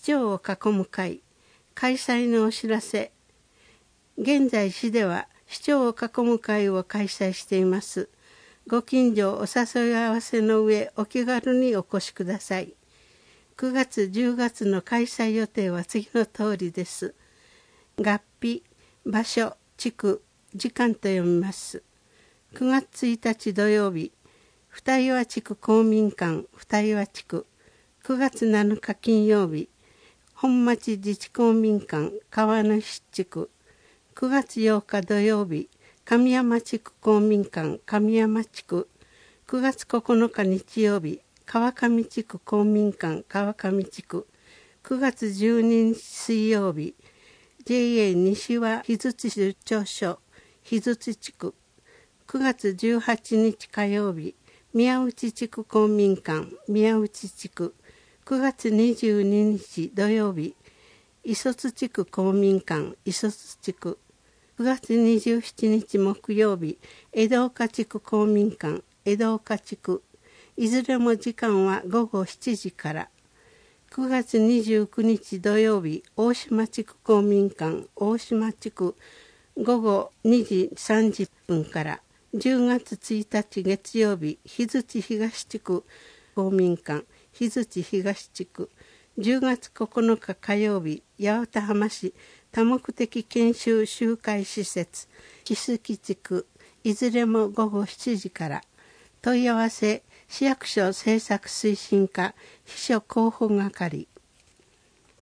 長を囲む会開催のお知らせ。現在市では市長を囲む会を開催しています。ご近所お誘い合わせの上お気軽にお越しください。9月10月の開催予定は次の通りです。月日、場所、地区、時間と読みます。9月1日土曜日、二岩地区公民館二岩地区。9月7日金曜日、本町自治公民館川西地区。9月8日土曜日、神山地区公民館神山地区。9月9日日曜日、川上地区公民館川上地区。9月12日水曜日、JA 西和日槌出張所日槌地区。9月18日火曜日、宮内地区公民館宮内地区。9月22日土曜日、磯津地区公民館磯津地区。9月27日木曜日、江戸岡地区公民館江戸岡地区。いずれも時間は午後7時から。9月29日土曜日、大島地区公民館大島地区。午後2時30分から。10月1日月曜日、日槌東地区公民館日槌東地区。10月9日火曜日、八幡浜市多目的研修集会施設木月地区。いずれも午後7時から。問い合わせ市役所政策推進課秘書広報係